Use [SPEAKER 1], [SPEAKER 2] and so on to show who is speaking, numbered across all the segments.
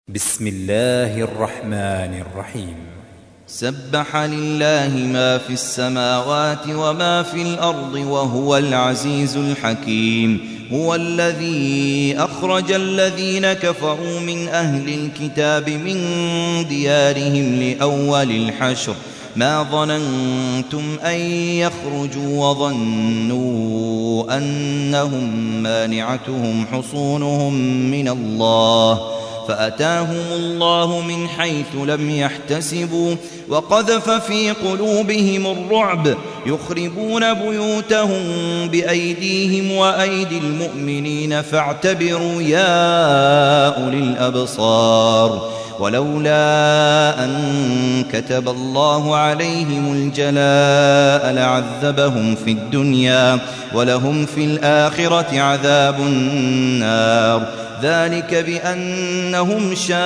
[SPEAKER 1] بسم الله الرحمن الرحيم.
[SPEAKER 2] سبح لله ما في السماوات وما في الأرض وهو العزيز الحكيم. هو الذي أخرج الذين كفروا من أهل الكتاب من ديارهم لأول الحشر ما ظننتم أن يخرجوا وظنوا أنهم مانعتهم حصونهم من الله فأتاهم الله من حيث لم يحتسبوا وقذف في قلوبهم الرعب يخربون بيوتهم بأيديهم وأيدي المؤمنين فاعتبروا يا أولي الأبصار. ولولا أن كتب الله عليهم الجلاء لعذبهم في الدنيا ولهم في الآخرة عذاب النار. ذلك بأنهم شاقوا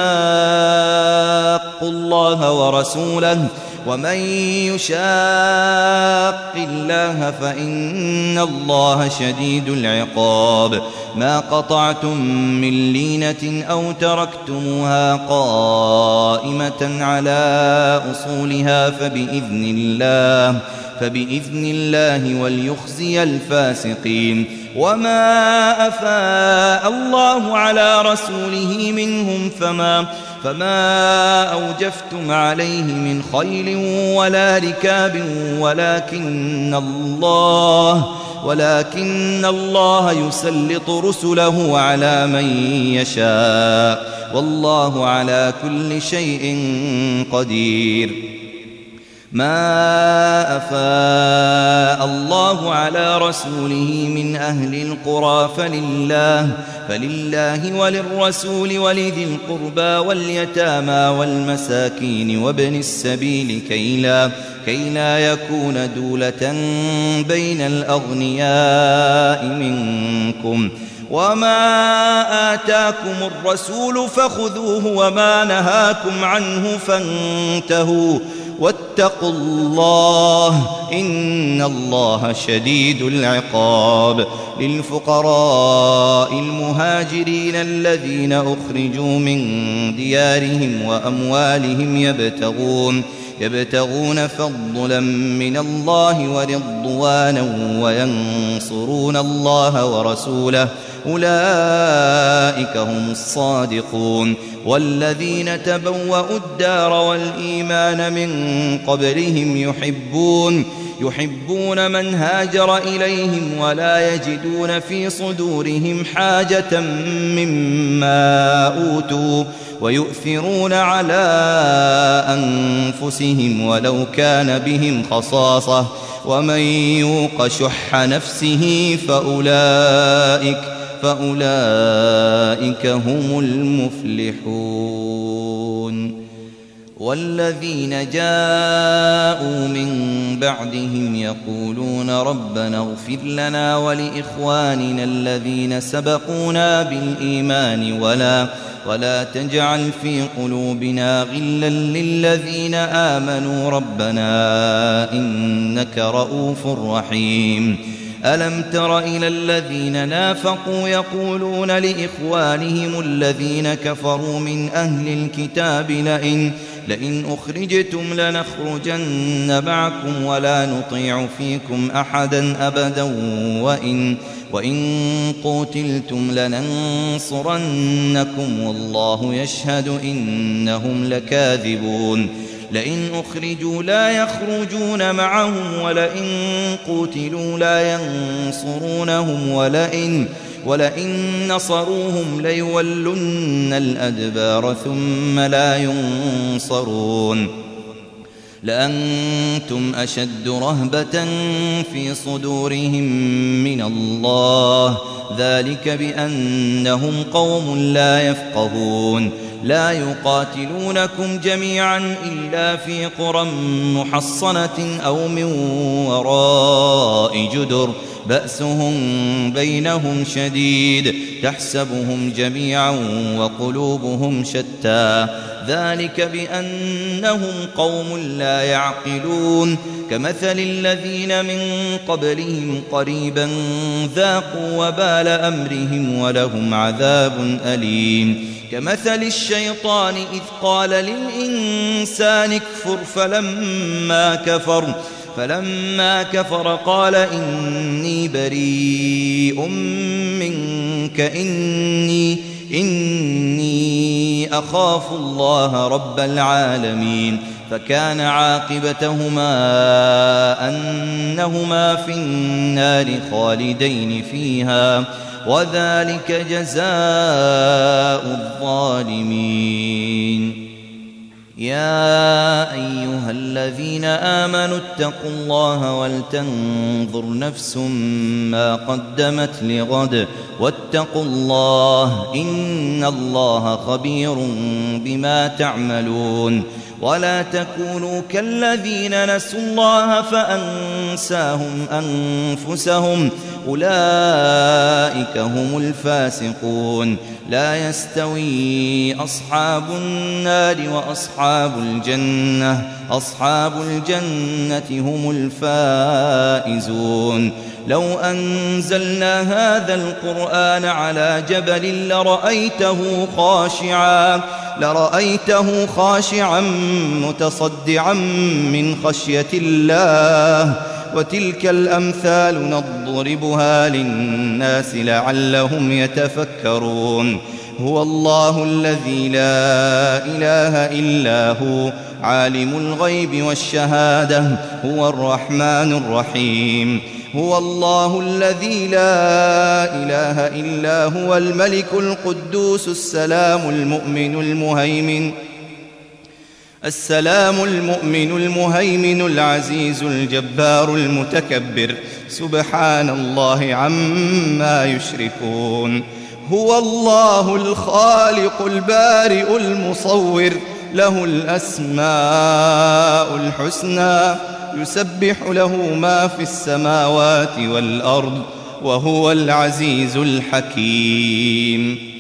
[SPEAKER 2] الله ورسوله ومن يشاق الله فإن الله شديد العقاب. ما قطعتم من لينة أو تركتموها قائمة على أصولها فبإذن الله وليخزي الفاسقين. وما أفاء الله على رسوله منهم فما أوجفتم عليه من خيل ولا ركاب ولكن الله يسلط رسله على من يشاء والله على كل شيء قدير. ما أفاء الله على رسوله من أهل القرى فلله وللرسول ولذي القربى واليتامى والمساكين وابن السبيل كي لا يكون دولة بين الأغنياء منكم. وما آتاكم الرسول فخذوه وما نهاكم عنه فانتهوا واتقوا الله إن الله شديد العقاب. للفقراء المهاجرين الذين أخرجوا من ديارهم وأموالهم يبتغون فضلا من الله ورضوانا وينصرون الله ورسوله أولئك هم الصادقون. والذين تبوأوا الدار والإيمان من قبلهم يحبون من هاجر إليهم ولا يجدون في صدورهم حاجة مما أوتوا ويؤثرون على أنفسهم ولو كان بهم خصاصة ومن يوق شح نفسه فأولئك هم المفلحون. والذين جاءوا من بعدهم يقولون ربنا اغفر لنا ولإخواننا الذين سبقونا بالإيمان ولا تجعل في قلوبنا غلا للذين آمنوا ربنا إنك رؤوف رحيم. ألم تر إلى الذين نافقوا يقولون لإخوانهم الذين كفروا من أهل الكتاب لئن أخرجتم لنخرجن معكم ولا نطيع فيكم أحدا أبدا وإن قتلتم لننصرنكم والله يشهد إنهم لكاذبون. لئن أخرجوا لا يخرجون معهم ولئن قتلوا لا ينصرونهم ولئن نصروهم ليولن الأدبار ثم لا ينصرون. لأنتم أشد رهبة في صدورهم من الله ذلك بأنهم قوم لا يفقهون. لا يقاتلونكم جميعا إلا في قرى محصنة أو من وراء جدر بأسهم بينهم شديد تحسبهم جميعا وقلوبهم شتى ذلك بأنهم قوم لا يعقلون. كمثل الذين من قبلهم قريبا ذاقوا وبال أمرهم ولهم عذاب أليم. كمثل الشيطان إذ قال للإنسان اكفر فلما كفر قال إني بريء منك إني أخاف الله رب العالمين فكان عاقبتهما أنهما في النار خالدين فيها وذلك جزاء الظالمين. يا أيها الذين آمنوا اتقوا الله ولتنظر نفس ما قدمت لغد واتقوا الله إن الله خبير بما تعملون. ولا تكونوا كالذين نسوا الله فأنساهم أنفسهم أولئك هم الفاسقون. لا يستوي أصحاب النار وأصحاب الجنة هم الفائزون. لو أنزلنا هذا القرآن على جبل لرأيته خاشعا متصدعا من خشية الله. وتلك الأمثال نضربها للناس لعلهم يتفكرون. هو الله الذي لا إله إلا هو عالم الغيب والشهادة هو الرحمن الرحيم. هو الله الذي لا إله إلا هو الملك القدوس السلام المؤمن المهيمن العزيز الجبار المتكبر سبحان الله عما يشركون. هو الله الخالق البارئ المصور له الأسماء الحسنى يسبح له ما في السماوات والأرض وهو العزيز الحكيم.